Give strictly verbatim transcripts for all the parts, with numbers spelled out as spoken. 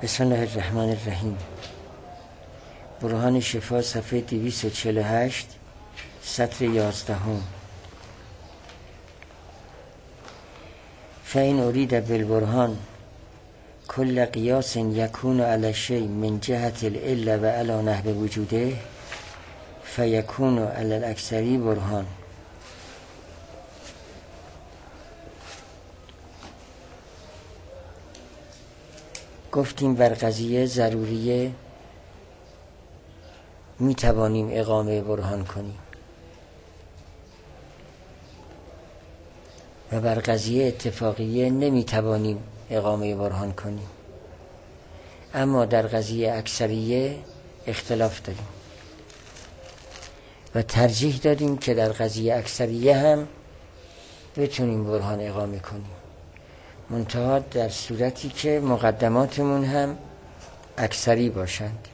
بسم الله الرحمن الرحیم. برهان شفا صفحه دویست و چهل و هشت سطر یازدهم. فإن أريد بالبرهان كل قياس يكون على الشيء من جهة العلة وعلى نحو وجوده فيكون على الأكثر برهان. گفتیم بر قضیه ضروریه می توانیم اقامه برهان کنیم و بر قضیه اتفاقیه نمی توانیم اقامه برهان کنیم، اما در قضیه اکثریه اختلاف داریم و ترجیح دادیم که در قضیه اکثریه هم بتونیم برهان اقامه کنیم، منتها در صورتی که مقدماتمون هم اکثری باشند.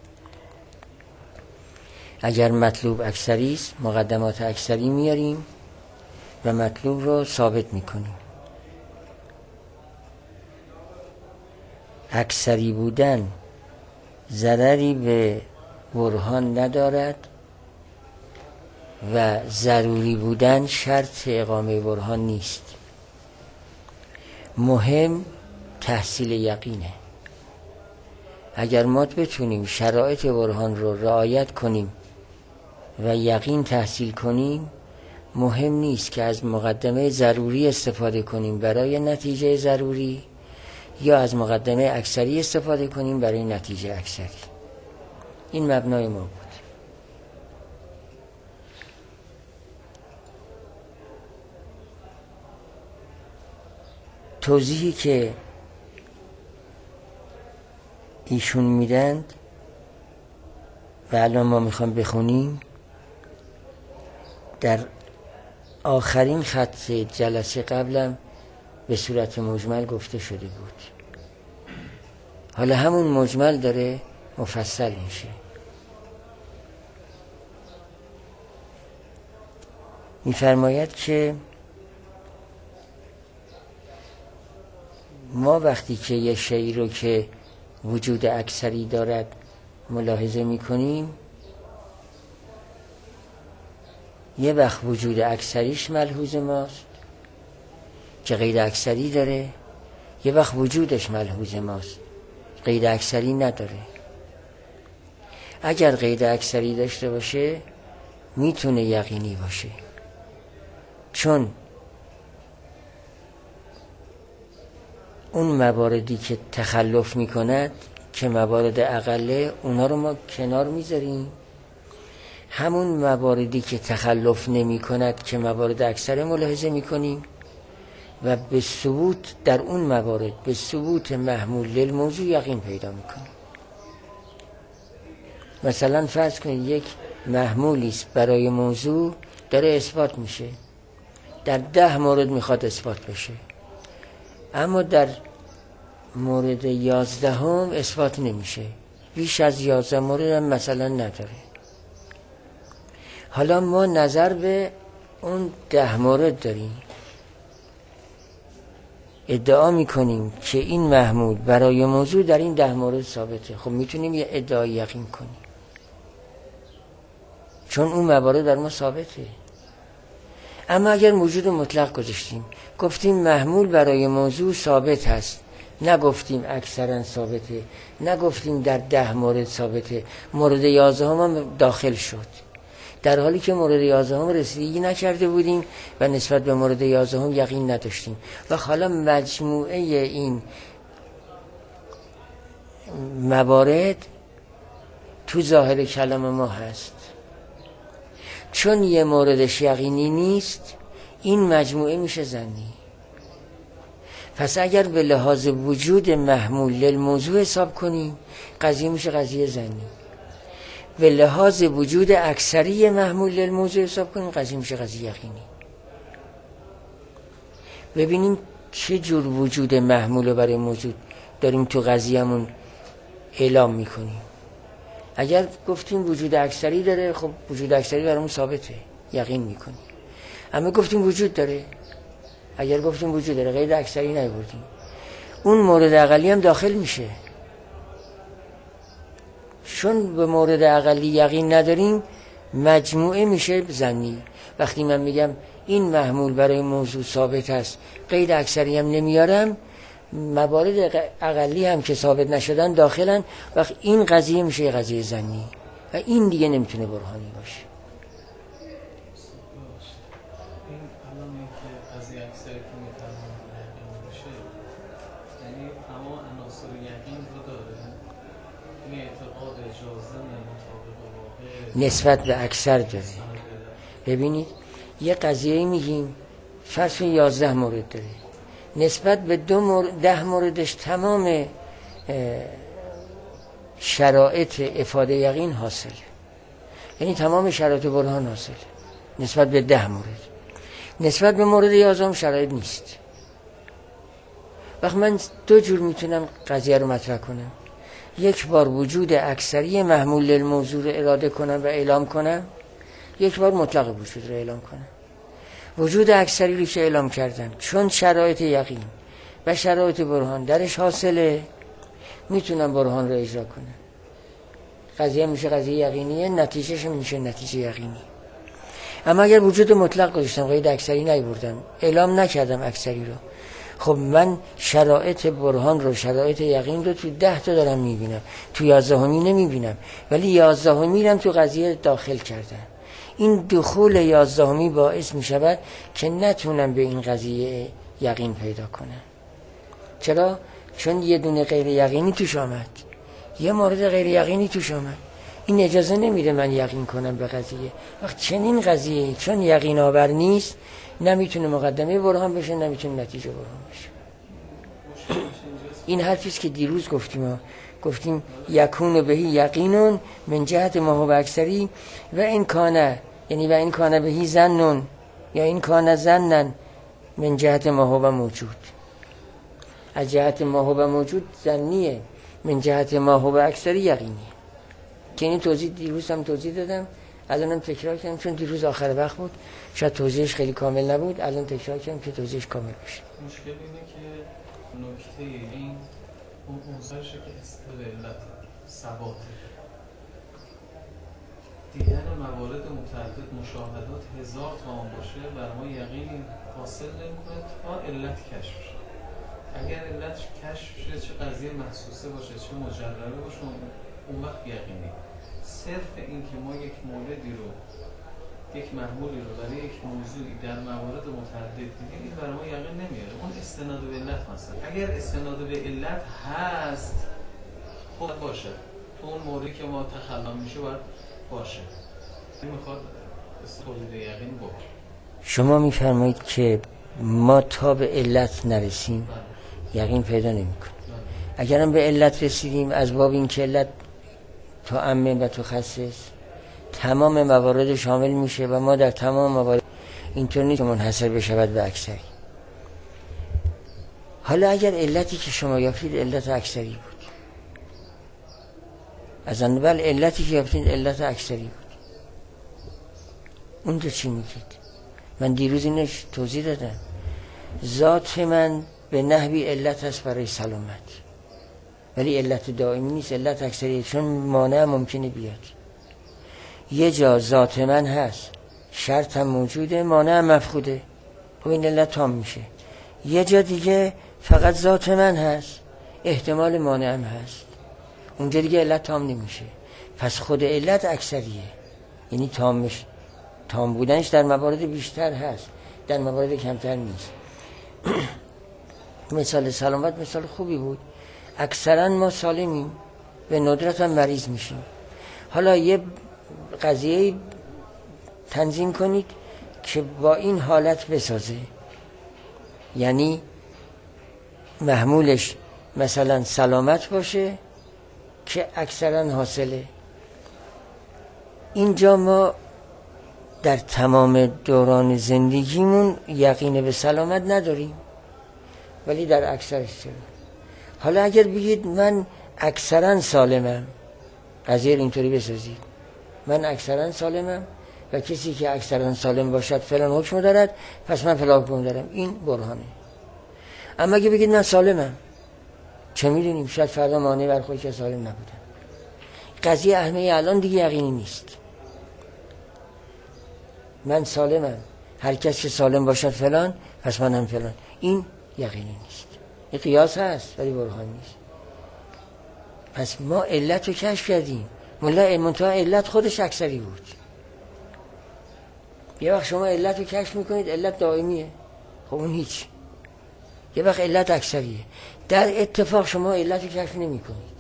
اگر مطلوب اکثری است مقدمات اکثری میاریم و مطلوب رو ثابت میکنیم. اکثری بودن ضرری به برهان ندارد و ضروری بودن شرط اقامه برهان نیست. مهم تحصیل یقینه. اگر ما بتونیم شرایط برهان رو رعایت کنیم و یقین تحصیل کنیم، مهم نیست که از مقدمه ضروری استفاده کنیم برای نتیجه ضروری یا از مقدمه اکثری استفاده کنیم برای نتیجه اکثری. این مبنای ما بود. توضیحی که ایشون میدند و الان ما میخوام بخونیم در آخرین خط جلسه قبلم به صورت مجمل گفته شده بود. حالا همون مجمل داره مفصل میشه. میفرماید که ما وقتی که یه شیء رو که وجود اکثری دارد ملاحظه میکنیم، یه وقت وجود اکثریش ملحوظ ماست که غیر اکثری داره، یه وقت وجودش ملحوظ ماست غیر اکثری نداره. اگر غیر اکثری داشته باشه میتونه یقینی باشه، چون اون مواردی که تخلف میکند که موارد اقله، اونا رو ما کنار میذاریم. همون مواردی که تخلف نمی کند که موارد اکثر ملاحظه میکنیم و به ثبوت در اون موارد به ثبوت محمول للموضوع یقین پیدا میکنیم. مثلا فرض کنید یک محمولی است برای موضوع داره اثبات میشه، در ده مورد میخواد اثبات بشه، اما در مورد یازدهم اثبات نمیشه، بیش از یازده مورد هم مثلا نداره. حالا ما نظر به اون ده مورد داریم، ادعا میکنیم که این محمول برای موضوع در این ده مورد ثابته. خب میتونیم یه ادعای یقین کنیم چون اون موارد در ما ثابته. اما اگر موجود مطلق گذاشتیم، گفتیم محمول برای موضوع ثابت هست، نگفتیم اکثرا ثابته، نگفتیم در ده مورد ثابته، مورد یازدهم هم داخل شد، در حالی که مورد یازدهم رسیدگی نکرده بودیم و نسبت به مورد یازدهم یقین نداشتیم. و حالا مجموعه این موارد تو ظاهر کلام ما هست. چون یه موردش یقینی نیست، این مجموعه میشه ظنی. پس اگر به لحاظ وجود محمول للموضوع حساب کنیم، قضیه میشه قضیه ظنی. به لحاظ وجود اکثری محمول للموضوع حساب کنیم، قضیه میشه قضیه یقینی. ببینیم چه جور وجود محمول برای موجود داریم تو قضیه‌مون اعلام میکنیم. اگر گفتیم وجود اکثری داره، خب وجود اکثری برامون ثابته، یقین میکنیم. اما گفتیم وجود داره، اگر گفتیم وجود داره غیر اکثری نیاوردیم، اون مورد اقلی هم داخل میشه. چون به مورد اقلی یقین نداریم مجموعه میشه ظنی. وقتی من میگم این محمول برای موضوع ثابت است، قید اکثری هم نمیارم، موارد اقلی هم که ثابت نشدن داخلن، وقت این قضیه میشه قضیه ظنی و این دیگه نمیتونه برهانی باشه. نسبت به اکثر داره. ببینید یه قضیه میگیم فرض کن یازده مورد داره، نسبت به دو مورد ده موردش تمام شرایط افاده یقین حاصله، یعنی تمام شرایط برهان حاصله نسبت به ده مورد. نسبت به مورد یازدهم شرایط نیست. وقت من دو جور میتونم قضیه رو مطرح کنم، یک بار وجود اکثری محمول للموضوع رو اراده کنم و اعلام کنم، یک بار مطلق وجود رو اعلام کنم. وجود اکثری رو که اعلام کردم چون شرایط یقین و شرایط برهان درش حاصله، میتونم برهان رو اجرا کنم. قضیه میشه قضیه یقینیه، نتیجهش میشه نتیجه یقینی. اما اگر وجود مطلق گذاشتم، قید اکثری نیاوردم، اعلام نکردم اکثری رو، خب من شرایط برهان رو، شرایط یقین رو تو ده تا دارم میبینم، تو یازدهمی نمیبینم، ولی یازدهمی رو تو قضیه داخل کردم. این دخول یازدهمی باعث میشود که نتونم به این قضیه یقین پیدا کنم. چرا؟ چون یه دونه غیر یقینی توش آمد، یه مورد غیر یقینی توش آمد، این اجازه نمیده من یقین کنم به قضیه. وقت چنین قضیه چون یقین آور نیست، نمیتونه مقدمه برهان بشه، نمیتونه نتیجه برهان بشه. این حرفیست که دیروز گفتیم ها. گفتیم یکون بهی یقینون من جهت ما هو اکثری و این کانه، یعنی و این کانه بهی ظنون یا این کانه ظنن من جهت ما هو موجود. از جهت ما هو موجود ظنیه، من جهت ما هو اکثری یقینیه. که این توضیح دیروز هم توضیح دادم، الانم تکرار کردم چون دیروز آخر وقت بود، شاید توضیحش خیلی کامل نبود، الان تکرار کردم که توضیحش کامل بشه. مشکل اینه که نکته این اون عنصرشه که استقلالت ثباته، دیدن موارد متعدد، مشاهدات هزار تا هم باشه بر ما یقین حاصل نمی‌کنه تا علت کشف شه. اگر علت کشف شه، چه قضیه محسوسه باشه چه مجربه باشه، اون وقت یقینی. صرف این که ما یک موردی رو، یک محمولی رو برای یک موضوعی در موارد متعدد دیدیم، این برای ما یقین نمیاره. اون استناد به علت مثلا اگر استناد به علت هست خب باشه، تو اون موردی که ما تخلم میشه باید باشه. این میخواد استفاده یقین باشه. شما میفرمایید که ما تا به علت نرسیم یقین پیدا نمیکنه. اگرم به علت رسیدیم از باب این که علت تو عمه و تو خصیص تمام موارد شامل میشه و ما در تمام موارد اینطور نیست که منحصر بشود به اکثری. حالا اگر علتی که شما یافتید علت اکثری بود، از اول علتی که یافتید علت اکثری بود، اونجا چی میگید؟ من دیروز اینش توضیح دادم. ذات من به نحوی علت هست برای سلامت، ولی علت دائمی نیست، علت اکثریه، چون مانع ممکنه بیاد. یه جا ذات من هست، شرط هم موجوده، مانع هم مفقوده، خب این علت تام میشه. یه جا دیگه فقط ذات من هست، احتمال مانع هم هست، اونجا دیگه علت تام نمیشه. پس خود علت اکثریه، یعنی تامش، تام بودنش در موارد بیشتر هست، در موارد کمتر نیست. مثال سلامت مثال خوبی بود. اکثرا ما سالمیم، به ندرت هم مریض میشیم. حالا یه قضیه تنظیم کنید که با این حالت بسازه، یعنی محمولش مثلا سلامت باشه که اکثرا حاصله. اینجا ما در تمام دوران زندگیمون یقین به سلامت نداریم، ولی در اکثرش چرا. حالا اگر بگید من اکثرا سالمم، قضیه اینطوری بسازید، من اکثرا سالمم و کسی که اکثرا سالم باشد فلان حکم دارد، پس من فلان حکم دارم، این برهانه. اما اگه بگید من سالمم، چه میدونیم شاید فردا مانع بر خودی که سالم نبودم. قضیه اهمیه الان دیگه یقینی نیست. من سالمم، هر کس که سالم باشد فلان پس من هم فلان، این یقینی نیست. این قیاس هست ولی برهان نیست. پس ما علت رو کشف کردیم، ملا منتها علت خودش اکثری بود. یه وقت شما علت رو کشف میکنید علت دائمیه، خب اون هیچ. یه وقت علت اکثریه، در اتفاق شما علت رو کشف نمی کنید،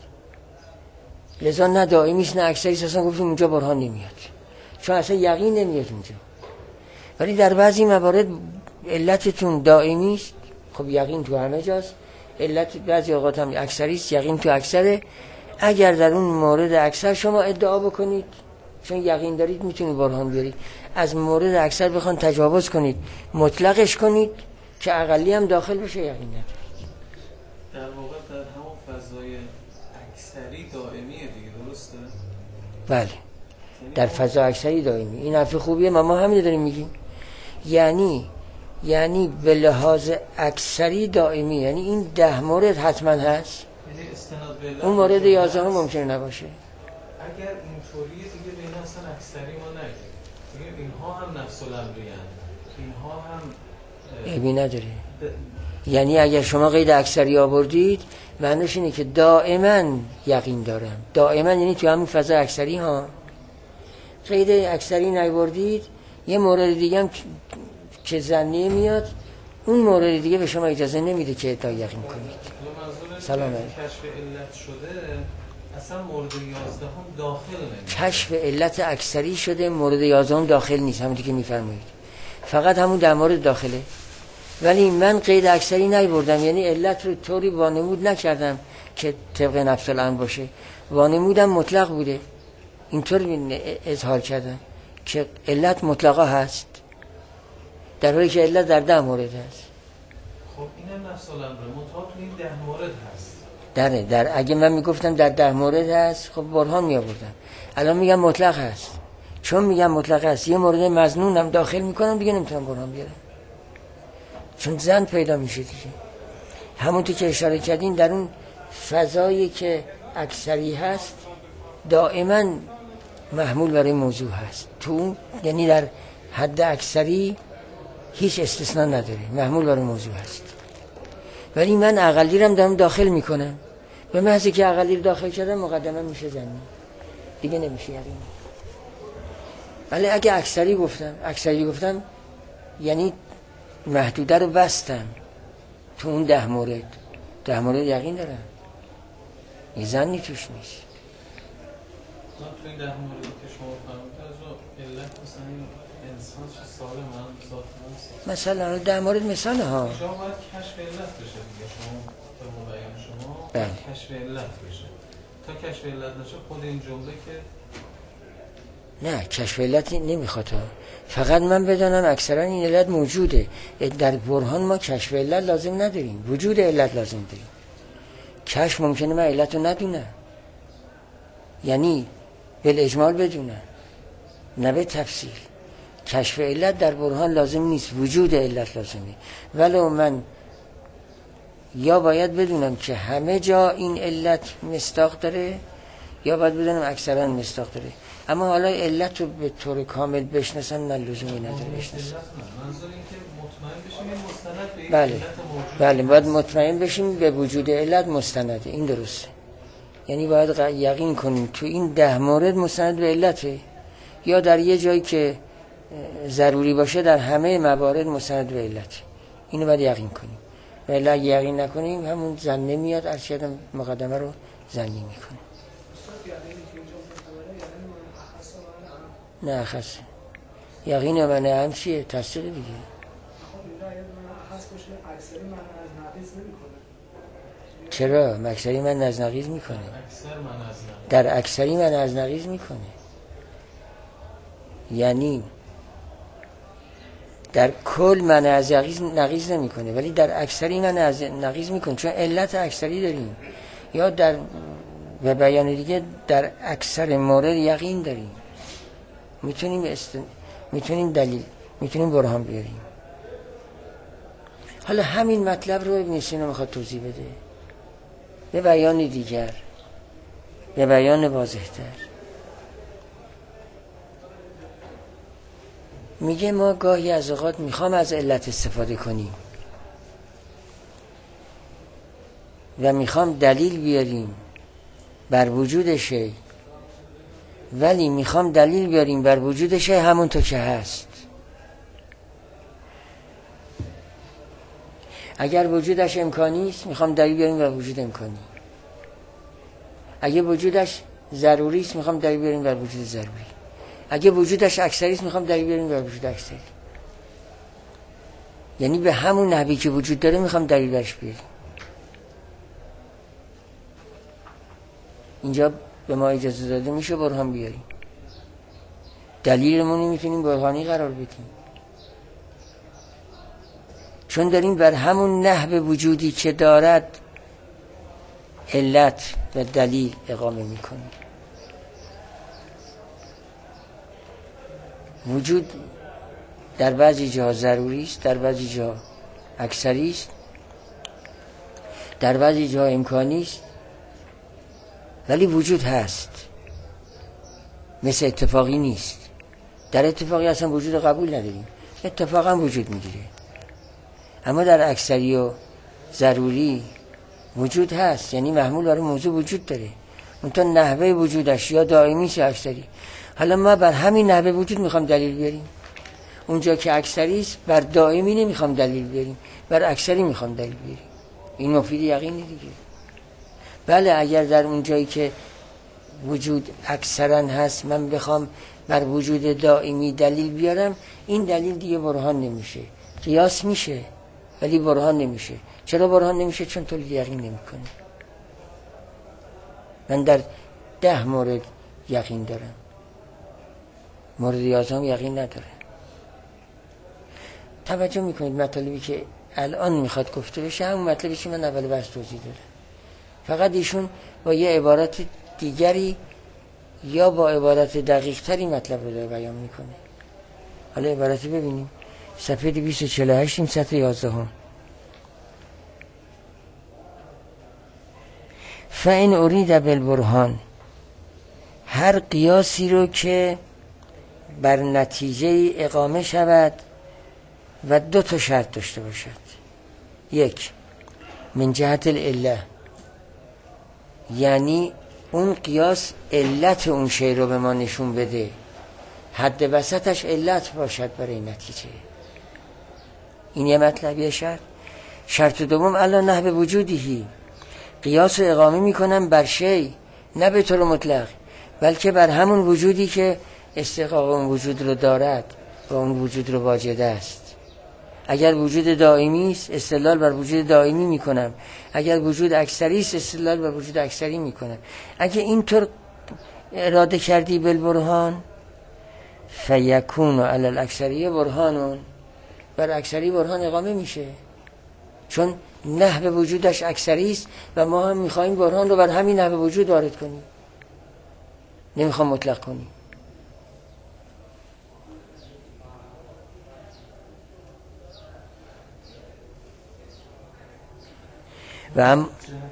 لذا نه دائمیست نه اکثریست. اصلا گفتیم اونجا برهان نمیاد چون اصلا یقین نمیاد اونجا. ولی در بعضی موارد علتتون دائمیست، خب یقین تو همه جاست. علت بعضی اوقات هم اکثریست، یقین تو اکثره. اگر در اون مورد اکثر شما ادعا بکنید چون یقین دارید میتونید برهان بیارید، از مورد اکثر بخوان تجاوز کنید مطلقش کنید که اقلی هم داخل بشه یقین ندارید. در واقع در همون فضای اکثری دائمیه دیگه، درسته؟ بله در فضا اکثری دائمی. این حرف خوبیه، ما ما همین داریم میگیم. یعنی یعنی به لحاظ اکثری دائمی، یعنی این ده مورد حتما هست، یعنی استناد به علت اون مورد یازده هم ممکنه نباشه. اگر اینطوریه دیگه بین اصلا اکثری ما نگیم دیگه، اینها هم نفس الامریان، اینها هم عیبی نداره. یعنی اگر شما قید اکثری آوردید معنیش اینه که دائما یقین دارم، دائما یعنی تو همین فضا اکثری ها. قید اکثری نیاوردید یه مورد دیگه هم که ظنی میاد، اون مورد دیگه به شما اجازه نمیده که ادعا یقین کنید. سلام علیکم. کشف علت شده اصلا مورد یازده هم داخل نمیشه. کشف علت اکثری شده مورد یازده هم داخل نیست، همونطور که میفرمایید، فقط همون در مورد داخله. ولی من قید اکثری نیاوردم، یعنی علت رو طوری وانمود نکردم که طبق نفس الامر باشه، وانمودم مطلق بوده، اینطور اظهار کردم که علت مطلقا هست در حالی که علت در ده مورد هست. خب اینم نفس الامر منتها تو این ده مورد هست. دره در اگه من میگفتم در ده مورد هست خب برهان میآوردم. الان میگم مطلق هست، چون میگم مطلق هست یه مورد مظنونم داخل میکنم دیگه نمیتونم برهان بیارم، چون ظن پیدا میشه دیگه. همونطور که اشاره کردین در اون فضایی که اکثری هست دائما محمول برای موضوع هست، تو یعنی در حد اکثری هیچ استثناء نداره، محمول برای موضوع هست. ولی من اقلی رو دارم داخل میکنم، به محضی که اقلی رو داخل کردم مقدمه میشه زنی دیگه نمیشه یقین. ولی اگه اکثری گفتم اکثری گفتم یعنی محدوده رو بستم تو اون ده مورد، ده مورد یقین دارم، یه زنی توش نیست. من تو این ده موردی که شما فرمودید از علت مثلا این انسان چه سالم هم ذات هست، مثلا ده مورد مثال ها شما باید کشف علت بشه دیگه، شما به مبین شما بله. کشف علت بشه. تا کشف علت نشه خود این جمله که نه کشف علت نمیخواد، فقط من بدانم اکثرا این علت موجوده. در برهان ما کشف علت لازم نداریم، وجود علت لازم داریم. کشف ممکنه من علت رو ندونم، یعنی بالاجمال بدونم نه به تفصیل. کشف علت در برهان لازم نیست، وجود علت لازمه. ولو من یا باید بدونم که همه جا این علت مصداق داره یا باید بدونم اکثرا مصداق داره. اما حالا علت رو به طور کامل بشناسم نه لزومی نداره بشناسم. منظور این که مطمئن بشیم این مستند به این بله. علت موجود. بله باید مطمئن بشیم به وجود علت مستنده، این درسته. یعنی باید یقین کنیم تو این ده مورد مستند به علته، یا در یه جایی که ضروری باشه در همه موارد مستند به علت. اینو باید یقین کنیم. ولی اگه یقین نکنیم همون ظنه میاد، ارشدم مقدمه رو ظنی میکنه. نه اخص یقین من هم چیه؟ تصدیق دیگه. چرا؟ اکثری من از نقیض میکنه. در اکثری من از نقیض میکنه، یعنی در کل من از نقیض نمیکنه ولی در اکثری من از نقیض میکنه، چون علت اکثری داریم. یا در به بیان دیگه در اکثر مورد یقین داریم، میتونیم است... میتونیم دلیل میتونیم برهان بیاریم. حالا همین مطلب رو ابن سینا میخواد توضیح بده به بیان دیگر. به بیان واضح‌تر. میگه ما گاهی از اوقات میخوام از علت استفاده کنیم و میخوام دلیل بیاریم بر وجود شی، ولی میخوام دلیل بیاریم بر وجود شی همونطور که هست. اگر وجودش امکانی است میخوام دلیل بیاریم بر وجود امکانی، اگه وجودش ضروری است میخوام دلیل بیاریم بر وجود ضروری، اگه وجودش اکثری است میخوام دلیل بیاریم بر وجود اکثری. یعنی به همون نحوی که وجود داره میخوام دلیل برش بیاریم. اینجا به ما اجازه داده میشه برهان بیاریم، دلیلمون میتونیم برهانی قرار بدیم، چون داریم بر همون نحو وجودی که دارد علت و دلیل اقامه میکنیم. وجود در بعضی جا ضروری است، در بعضی جا اکثری است، در بعضی جا امکانی است، ولی وجود هست. مثل اتفاقی نیست. در اتفاقی اصلا وجود قبول نداریم، اتفاقا وجود میگیره. اما در اکثری و ضروری وجود هست، یعنی محمول برای موضوع وجود داره، اونتا نحوه وجودش یا دائمی یا اکثری. حالا ما بر همین نحوه وجود میخوام دلیل بیاریم. اونجا که اکثری است بر دائمی نمیخوام دلیل بیاریم، بر اکثری میخوام دلیل بیاریم. این مفید یقینی دیگه. بله اگر در اونجایی که وجود اکثرا هست من بخوام بر وجود دائمی دلیل بیارم، این دلیل دیگه برهان نمیشه. قیاس میشه ولی برهان نمیشه. چرا برهان نمیشه؟ چون تولید یقین نمیکنه. من در ده مورد یقین دارم، مورد یازدهم یقین نداره. توجه میکنید مطالبی که الان میخواد گفته بشه همون مطلبی که من اول بحث توضیح دادم، فقط ایشون با یه عبارت دیگری یا با عبارت دقیق تری مطلب رو داره بیان میکنه. حالا عبارتی ببینیم. صفحه دویست و چهل و هشت این سطر یازدهم. فَإِنْ أُرِيدَ بِالْبُرْهَانِ، هر قیاسی رو که بر نتیجه اقامه شود و دو تا شرط داشته باشد. یک، من جهت العله، یعنی اون قیاس علت اون شی رو به ما نشون بده، حد وسطش علت باشد برای نتیجه. این یه مطلبیه شرط. شرط دوم الان نحو وجودیه، قیاس رو اقامه میکنم بر شی، نه به طور مطلق بلکه بر همون وجودی که استحقاق اون وجود رو دارد و اون وجود رو واجده است. اگر وجود دائمی است استدلال بر وجود دائمی میکنم، اگر وجود اکثری است استدلال بر وجود اکثری میکنم. اگه اینطور اراده کردی بالبرهان فیکون علی الاکثریه برهانون، بر اکثری برهان اقامه میشه، چون نحو وجودش اکثری است و ما هم میخوایم برهان رو بر همین نحو وجود وارد کنیم، نمیخوام مطلق کنیم. و هم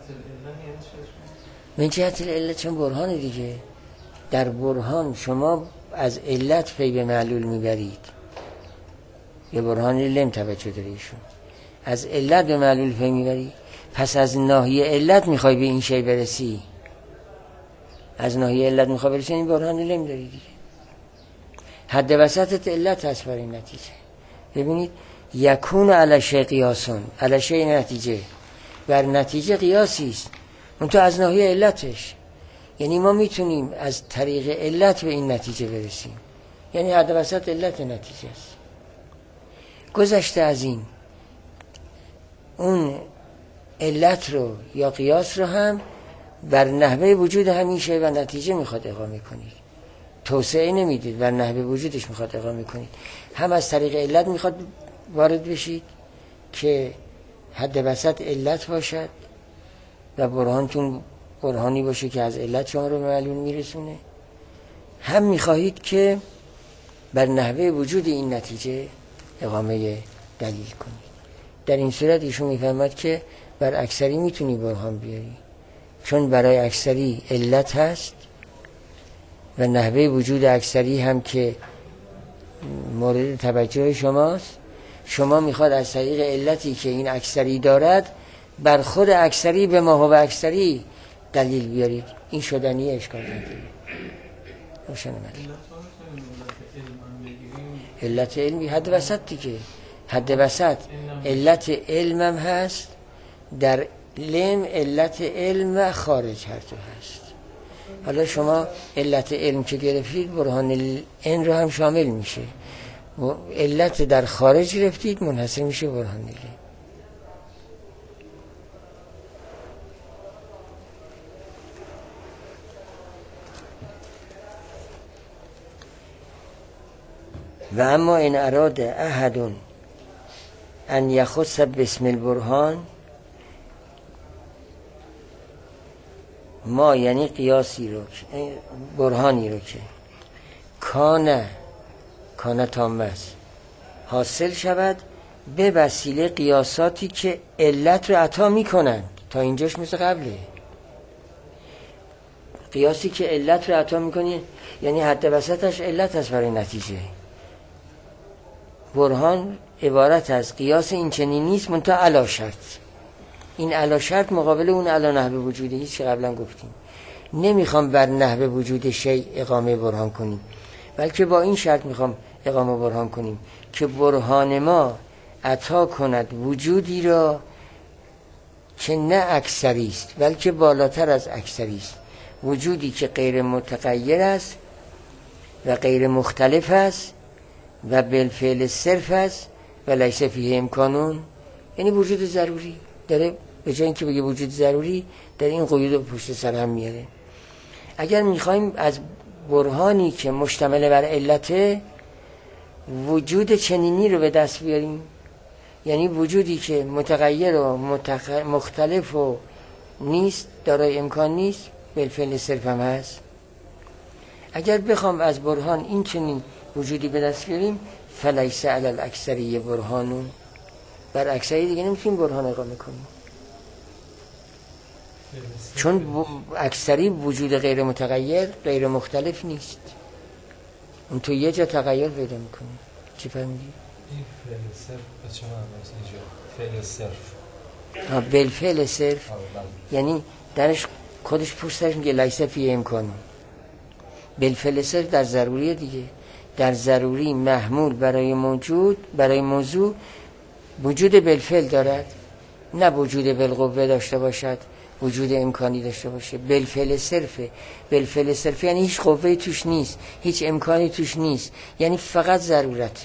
من جهت العله، چون برهان دیگه. در برهان شما از علت پی به معلول میبرید، یه برهان لم توجه داره ایشون، از علت به معلول پی میبری، پس از ناحیه علت میخوای به این شی برسی، از ناحیه علت میخوای برسی، این برهان لم داری دیگه. حد وسطت علت هست برای نتیجه. ببینید یکون علی شی قیاسون، علی شی نتیجه، بر نتیجه قیاسی است اون تو از ناحیه علتش. یعنی ما میتونیم از طریق علت به این نتیجه برسیم، یعنی حد وسط علت نتیجه است. گذشته از این اون علت رو یا قیاس رو هم بر نحوه وجود همیشه و نتیجه میخواد اقامه کنید، توسعه نمیدید، بر نحوه وجودش میخواد اقامه کنید. هم از طریق علت میخواد وارد بشید که حد وسط علت باشد و برهانتون برهانی باشه که از علت شما رو به معلول میرسونه، هم میخواهید که بر نحوه وجود این نتیجه اقامه دلیل کنید. در این صورت ایشون میفهمد که بر اکثری میتونی برهان بیاری، چون برای اکثری علت هست و نحوه وجود اکثری هم که مورد توجه شماست، شما میخواد از طریق علتی که این اکثری دارد بر خود اکثری به ما هو اکثری دلیل بیارید. این شدنی اشکال نداره. روشن اومد. علت علمی حد وسط دیگه، حد وسط علت علمم هست، در علم علت علم و خارج هر تو هست. حالا شما علت علم که گرفتید برهان این رو هم شامل میشه، علت در خارج گرفتید منحصر میشه برهان العین. و اما این اراد احد ان یخص باسم البرهان، ما یعنی قیاسی رو برهانی رو که کانه کانه تامه است حاصل شود به وسیله قیاساتی که علت رو عطا میکنند. تا اینجاش مثل قبله، قیاسی که علت رو عطا میکنی یعنی حد وسطش علت هست برای نتیجه. برهان عبارت از قیاس این چنین نیست منتها علا شرط. این علا شرط مقابل اون علا نحوه وجوده هیست که قبلا گفتیم. نمیخوام بر نحوه وجود شیء اقامه برهان کنیم، بلکه با این شرط میخوام اقامه برهان کنیم که برهان ما عطا کند وجودی را که نه اکثری است بلکه بالاتر از اکثری است، وجودی که غیر متغیر است و غیر مختلف است و بالفعل صرف است و لیس فیه امکانون، یعنی وجود ضروری داره. به جای اینکه بگه وجود ضروری در این قیود رو پشت سر هم میاره. اگر میخوایم از برهانی که مشتمل بر علته وجود چنینی رو به دست بیاریم، یعنی وجودی که متغیر و متخ... مختلف و نیست، دارای امکان نیست، بالفعل صرف هم هست. اگر بخوام از برهان این چنین وجودی به دست بیاریم فلیس علی الاکثری برهانون، بر اکثری دیگه نمیتونیم برهان اقامه کنیم، چون اکثری وجود غیر متغیر غیر مختلف نیست. اون تو یه جا تغییر پیدا میکنه. چی فهمیدی؟ این فعل صرف به چه معنی است اینجا؟ فعل صرف بالفعل صرف یعنی درش خودش پوستش میگه لیس فیه امکانون. بالفعل صرف در ضروریه دیگه، در ضروری محمول برای موجود برای موضوع وجود بالفعل دارد، نه وجود بالقوه داشته باشد، وجود امکانی داشته باشه. بالفعل صرفه. بالفعل صرفه یعنی هیچ قوه‌ای توش نیست، هیچ امکانی توش نیست، یعنی فقط ضرورتی.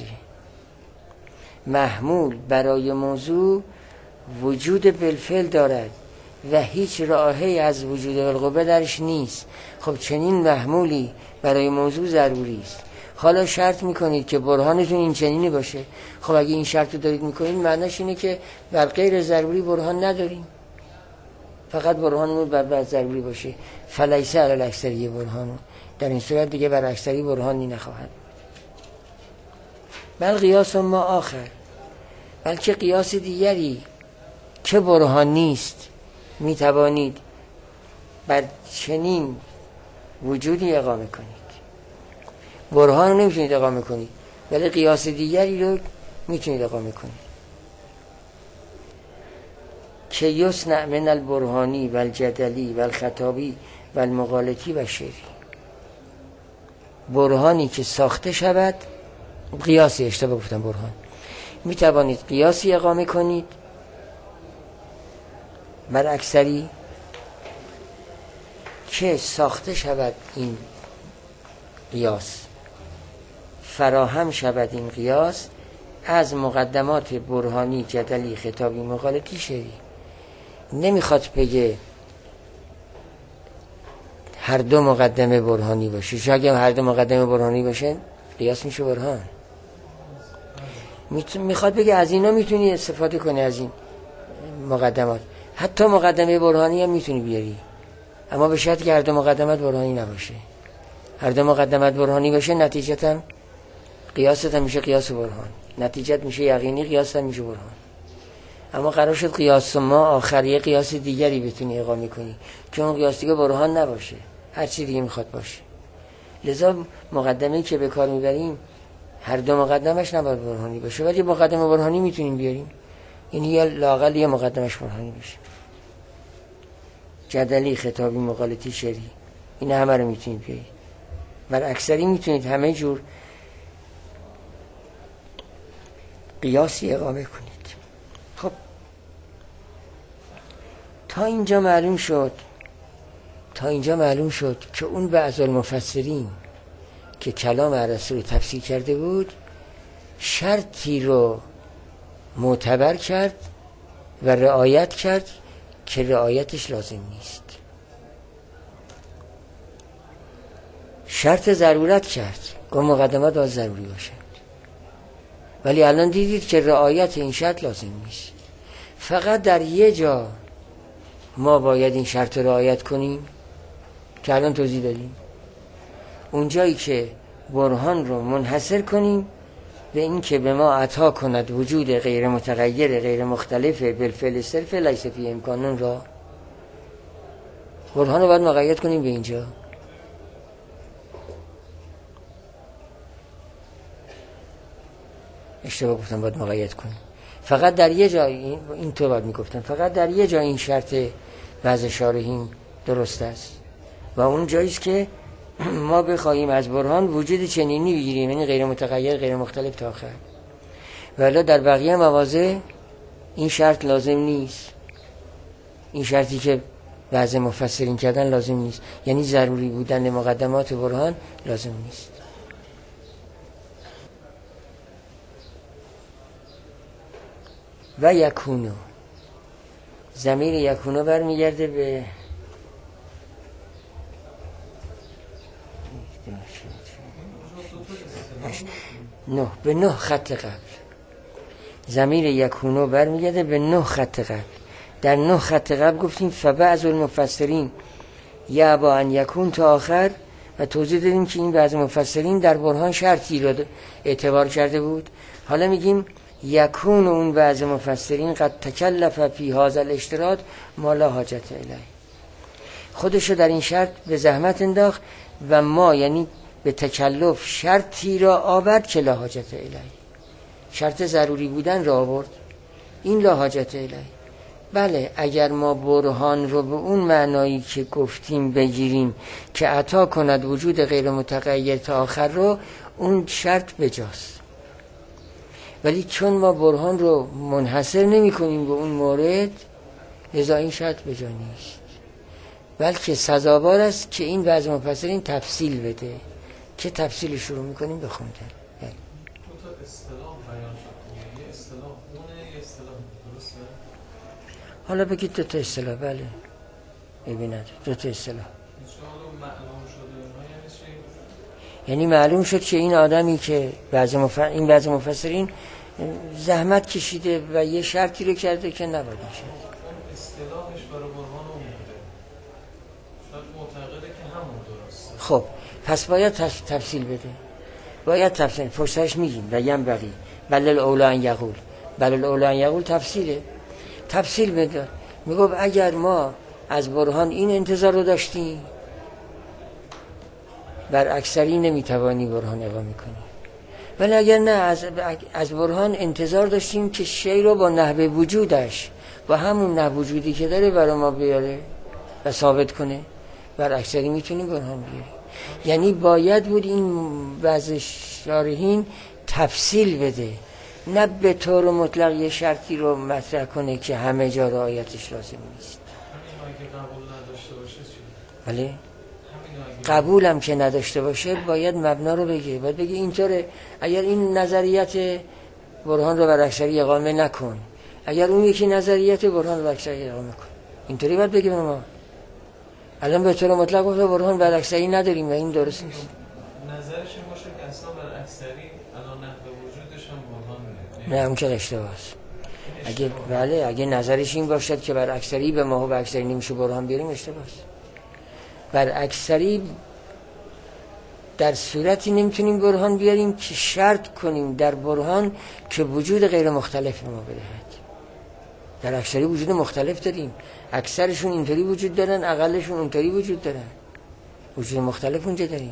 محمول برای موضوع وجود بالفعل دارد و هیچ راهی از وجود بالقوه درش نیست. خب چنین محمولی برای موضوع ضروری است. حالا شرط میکنید که برهانتون این چنینی باشه. خب اگه این شرط رو دارید میکنید معنیش اینه که بر غیر ضروری برهان نداریم، فقط برهانمون بر بر ضروری باشه. فلیس علی الاکثری برهان، در این صورت دیگه بر اکثری برهانی نخواهد. بل قیاس ما آخر، بلکه قیاس دیگری که برهان نیست میتوانید بر چنین وجودی اقامه کنید. برهان رو نمیتونید اقامه کنید ولی قیاس دیگری رو میتونید اقامه کنید که یصنع من البرهانی و الجدلی و الخطابی و المقالتی و شعری. برهانی که ساخته شود، قیاسی اشتباه گفتم برهان، میتوانید قیاسی اقامه کنید بر اکثری که ساخته شود این قیاس، فراهم شود این قیاس از مقدمات برهانی، جدلی، خطابی، مقالتی، شعری. نمیخواد بگه هر دو مقدمه برهانی باشه، چون اگه هر دو مقدمه برهانی باشه قیاس میشه برهان. میخواد بگه از اینا میتونی استفاده کنی، از این مقدمات حتی مقدمه برهانی هم میتونی بیاری، اما به شرطی که هر دو مقدمات برهانی نباشه. هر دو مقدمات برهانی باشه نتیجت هم قیاست هم میشه قیاس برهان، نتیجت میشه یقینی، قیاست هم میشه برهان. اما قرار شد قیاس ما آخر یه قیاس دیگری بتونی اقامه کنی که اون قیاس دیگه برهان نباشه، هر چی دیگه میخواد باشه. لذا مقدمه‌ای که به کار میبریم هر دو مقدمش نباید برهانی باشه، ولی مقدمه برهانی میتونیم بیاریم. این یا لااقل یه مقدمش برهانی باشه. جدلی، خطابی، مقالطی، شعری، این همه رو میتونید بیارید. بر اکثری میتونید همه جور قیاسی اقامه کنید. خب تا اینجا معلوم شد تا اینجا معلوم شد که اون بعض المفسرین که کلام رسول تفسیر کرده بود شرطی رو معتبر کرد و رعایت کرد که رعایتش لازم نیست. شرط ضرورت کرد، گفت مقدمات باید ضروری باشند، ولی الان دیدید که رعایت این شرط لازم نیست. فقط در یه جا ما باید این شرط رو رعایت کنیم که الان توضیح دادیم، اون جایی که برهان رو منحصر کنیم به این که به ما عطا کند وجود غیر متغیر غیر مختلف بالفعل صرف لیس فی امکان را. برهان رو باید مقید کنیم به اینجا. اشتباه گفتم، باید مقید کنیم. فقط در یه جا این, این تو باید میگفتم فقط در یه جا این شرط بعض شارحین درست است و اون جاییست که ما بخواهیم از برهان وجود چنینی بگیریم، یعنی غیر متغیر غیر مختلف تا آخر. ولی در بقیه مواضع این شرط لازم نیست. این شرطی که بعض مفسرین کردن لازم نیست، یعنی ضروری بودن مقدمات برهان لازم نیست. و یکونو، ضمیر یکونو برمیگرده به نه به نه خط قبل. ضمیر یکونو برمیگرده به نه خط قبل. در نه خط قبل گفتیم فبعض المفسرین یعبا ان یکون تا آخر و توضیح دادیم که این بعض مفسرین در برهان شرطی رو اعتبار کرده بود. حالا میگیم یکون اون بعض مفسرین قد تکلف فی هذا الاشتراط ما لا حاجت الیه، خودشو در این شرط به زحمت انداخت و ما یعنی به تکلف شرطی را آورد که لا حاجت الیه، شرط ضروری بودن را آورد، این لا حاجت الیه. بله اگر ما برهان رو به اون معنایی که گفتیم بگیریم که عطا کند وجود غیر متغیر تا آخر رو، اون شرط بجاست. ولی چون ما برهان رو منحصر نمی کنیم به اون مورد، لذا این شرط بجا نیست، بلکه سزاوار است که این بعض مفسرین تفصیل بده. که تفصیل شروع میکنیم بخوندن. دو تا اصطلاح بیان شد، یه اصطلاح اونه، یه اصطلاح درسته؟ حالا بگید دو تا اصطلاح. بله ببیند دو تا اصطلاح معلوم شده یعنی چی؟ یعنی معلوم شد که این آدمی که بعض مف... این بعض مفسرین زحمت کشیده و یه شرطی رو کرده که نباید میشه. اون اصطلاحش برای برهان اون بوده، شاید معتقده که همون درسته. خب پس باید تف... تفصیل بده، باید تفصیل پشتش میگیم و یم بقی بل الاولا ان یقول، بل الاولا ان یقول تفصیله. تفصیل بده. میگو اگر ما از برهان این انتظار رو داشتیم، بر اکثری نمیتوانی برهان اقامه کنی. ولی اگر نه از, از برهان انتظار داشتیم که شی رو با نحوه وجودش با همون نحوه وجودی که داره برای ما بیاره و ثابت کنه، بر اکثری میتونیم برهان بیاریم. یعنی باید بود این بعض شارحین تفصیل بده، نه به طور مطلق یه شرطی رو مطرح کنه که همه جا رعایتش لازم نیست. همین اگه قبول نداشته باشه چی؟ بله قبولم که نداشته باشه باید مبنا رو بگه، باید بگه اینطوره. اگر این نظریت برهان رو بر اکثری اقامه نکن، اگر اون یکی نظریت برهان رو بر اکثری اقامه کن، اینطوری باید بگه. ما الان به طور مطلق گفت برهان بر اکثری نداریم و این درست نیست. نظرش این باشه که اصلا بر اکثری الان نحوه وجودش هم برهان نه، نه اون که اشتباهه. اگه بله اگه نظرش این باشد که بر اکثری به ما و بر اکثری نمیشه برهان بیاریم، اشتباهه. بر اکثری در صورتی نمیتونیم برهان بیاریم که شرط کنیم در برهان که وجود غیر مختلف ما بدهد. در اکثری وجود مختلف داریم، اکثرشون اینطوری وجود دارن، اقلشون اونطوری وجود دارن، وجود مختلف اونجا داریم.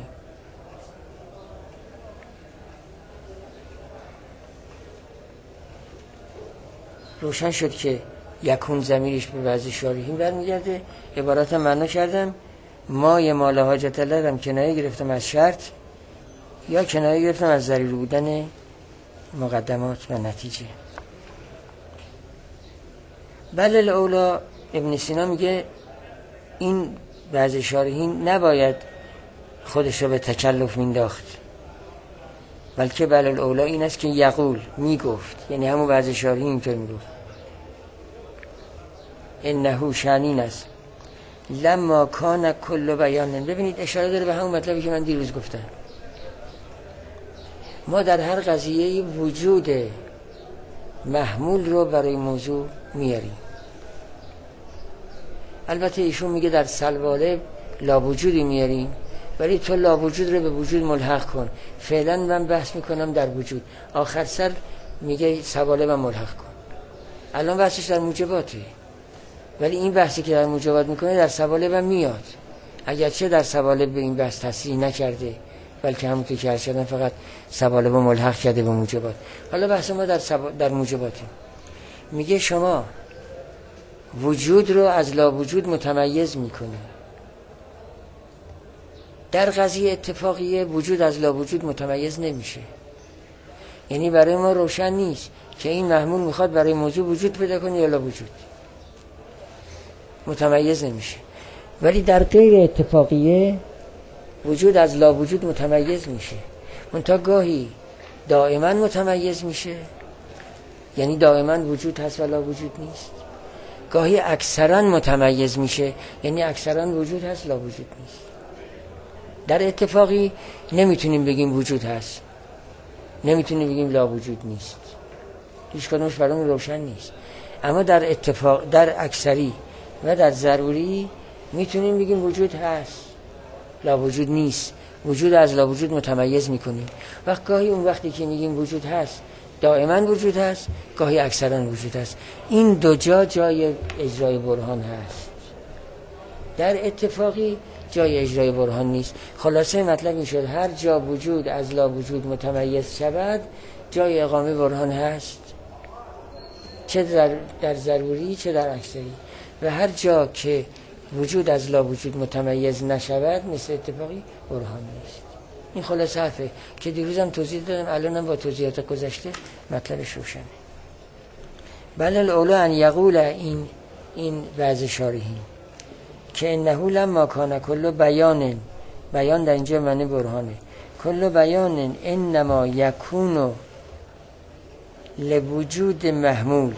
روشن شد که یکون ضمیرش به بعضی شارحین برمیگرده. عبارت معنا کردم ما یه مال حاجت لرم کنایه گرفتم از شرط یا کنایه گرفتم از ضروری بودن مقدمات و نتیجه. بل الاولا ابن سینا میگه این بعضی شارحین نباید خودش رو به تکلف مینداخت، بلکه بل الاولا این است که یقول میگفت، یعنی همون بعضی شارحین اینطور میگفت انه شانین است لما کان کل بیان. ببینید اشاره داره به همون مطلبی که من دیروز گفتم. ما در هر قضیه وجود محمول رو برای موضوع میاریم. البته ایشون میگه در سلواله لا وجودی میاریم، ولی تو لا وجود رو به وجود ملحق کن. فعلا من بحث میکنم در وجود، آخر سر میگه سواله و ملحق کن. الان بحثش در موجباته، ولی این بحثی که در موجبات میکنه در سواله و میاد، اگرچه در سواله به این بحث تصریح نکرده، بلکه همونطور که ارشدن فقط سواله و ملحق کرده به موجبات. حالا بحث ما در, سوا... در موجباته. میگه شما وجود رو از لا وجود متمیز میکنه. در قضیه اتفاقیه وجود از لا وجود متمیز نمیشه، یعنی برای ما روشن نیست که این محمول میخواد برای موضوع وجود پیدا کنه یا لا وجود، متمیز نمیشه. ولی در غیر اتفاقیه وجود از لا وجود متمیز میشه، منتها گاهی دائما متمیز میشه، یعنی دائما وجود هست و لا وجود نیست. گاهی اکثرا متمیز میشه، یعنی اکثرا وجود هست لا وجود نیست. در اتفاقی نمیتونیم بگیم وجود هست، نمیتونیم بگیم لا وجود نیست، هیچ کدومش برامون روشن نیست. اما در اتفاق، در اکثری و در ضروری میتونیم بگیم وجود هست لا وجود نیست، وجود از لا وجود متمیز میکنیم. وقت گاهی اون وقتی که میگیم وجود هست دائما وجود هست، گاهی اکثرا وجود هست. این دو جا جای اجرای برهان هست، در اتفاقی جای اجرای برهان نیست. خلاصه مطلب این شد هر جا وجود از لا وجود متمیز شود جای اقامه برهان هست، چه در, در ضروری چه در اکثری. و هر جا که وجود از لا وجود متمیز نشود مثل اتفاقی برهان نیست. این خلاصه حرفه که دیروزم توضیح دادم، الانم با توضیحات گذشته مطلبش روشنه. بل الاولا ان یقول این این بعض شارحین که انه لما کان کل بیان، بیان در اینجا معنی برهانه، کل بیان انما یکون لوجود محمول،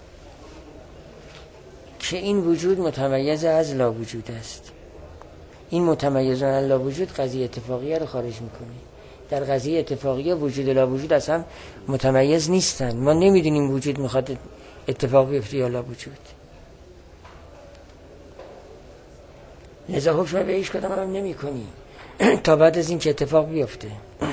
که این وجود متمیز از لا وجود است. این متمیز از لا وجود قضیه اتفاقیه رو خارج میکنه. در قضیه اتفاقیه وجود لا وجود اصلا متمیز نیستن، ما نمیدونیم وجود میخواد اتفاق بیفته یا لا وجود، لذا حکم به هیچ کدام هم نمی کنی تا بعد از این که اتفاق بیفته.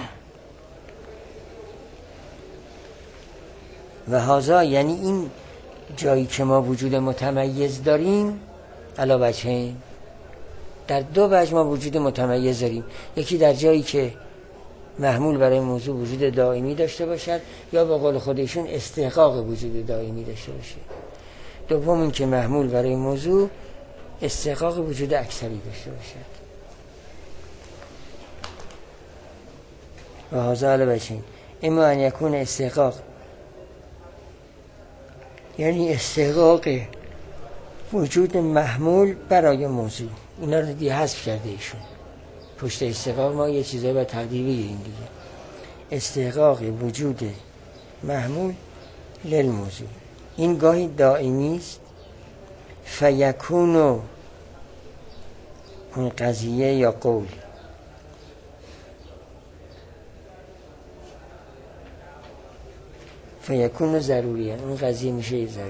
و هذا یعنی این جایی که ما وجود متمیز داریم علا وجهین، در دو وجه ما وجود متمیز داریم. یکی در جایی که محمول برای موضوع وجود دائمی داشته باشد یا به قول خودشون استحقاق وجود دائمی داشته باشه. دوم این که محمول برای موضوع استحقاق وجود اکثری داشته باشد. و هذا علی وجهین، اما ان یکون استحقاق یعنی استحقاق وجود محمول برای موضوع، اینا رو دیگه حذف کرده ایشون. پشت استحقاق ما یه چیزایی باید تقدیر بگیریم دیگه. استحقاق وجود محمول للموضوع، این گاهی دائمی است. فیکونو اون قضیه یا قول، فیکونو ضروریه، اون قضیه میشه ضروری.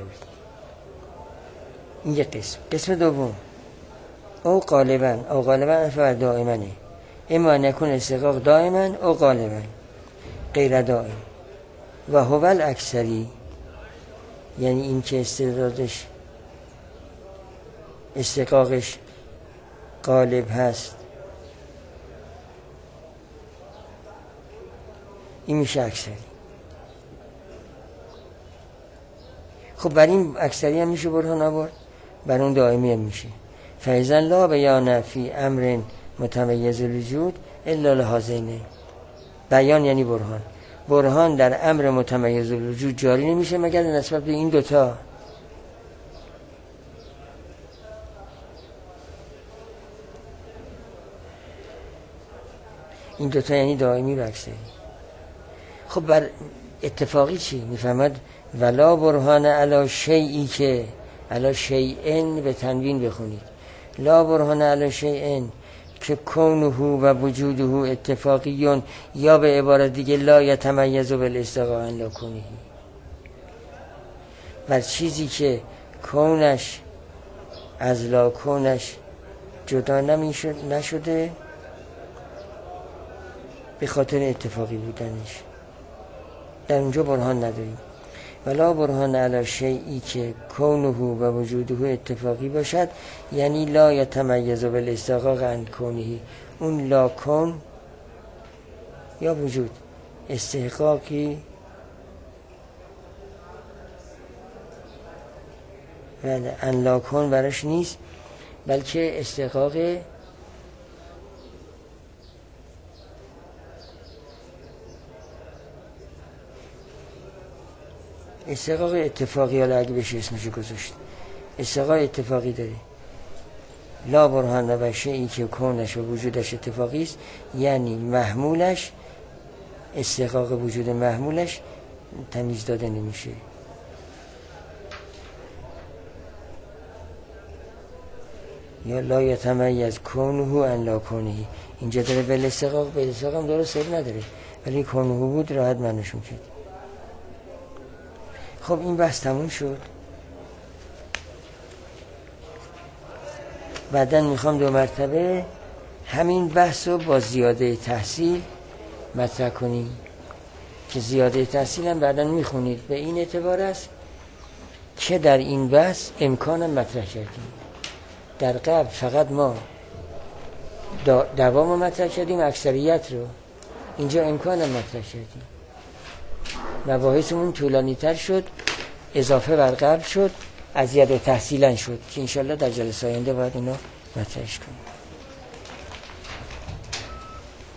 این یک قسم. قسم دوم او غالبا، او غالبا انفر دائمانه، اما نکون استحقاق دائما او غالبا غیر دائم. و هو الاکثری یعنی این که استعدادش استحقاقش غالب هست، این میشه اکثری. خب بر این اکثری هم میشه برهان آورد، بر اون دائمی هم میشه. فاذا لا بیان فی امر متمیز الوجود الا لهذین. بیان یعنی برهان. برهان در امر متمیز الوجود جاری نمیشه مگر نسبت به این دوتا. این دوتا یعنی دائمی و اکثری. خب بر اتفاقی چی؟ میفهمد ولا برهان علی شیئی که علی شیئن به تنوین بخونید. لا برهان علی شیئن که کونه و وجوده اتفاقیون، یا به عبارت دیگه لا یتمیز بالاستغاء عن لا کونه. بر چیزی که کونش از لا کونش جدا نشده به خاطر اتفاقی بودنش، در اونجا برهان نداریم. ولا برهان علی شیئی که کونه و وجوده اتفاقی باشد، یعنی لا یتمیز بالاستحقاق عن کونه. اون لا کون یا وجود استحقاقی بله ان لا کون برش نیست، بلکه استحقاق استحقاق اتفاقی، حالا اگه بشه اسمشو گذاشت استحقاق اتفاقی داره. لا برهان و شیئی که کونش و وجودش اتفاقی است، یعنی محمولش استحقاق وجود محمولش تمیز داده نمیشه. یا لا یتمیز کونه ان لا کونه. اینجا داره به استحقاق به استحقاق هم داره سر نداره، ولی کونه بود راحت منشون کرد. خب این بحث تموم شد. بعدن میخوام دو مرتبه همین بحث رو با زیاده تحصیل مطرح کنیم که زیاده تحصیل هم بعدن میخونید. به این اعتبار است که در این بحث امکانم مطرح کردیم. در قبل فقط ما دوام مطرح کردیم، اکثریت رو. اینجا امکانم مطرح کردیم. مباحثمون طولانی تر شد، اضافه بر قبل شد، از زیاده تحصیلن شد که انشالله در جلسه آینده باید اینا مطرحش کنیم.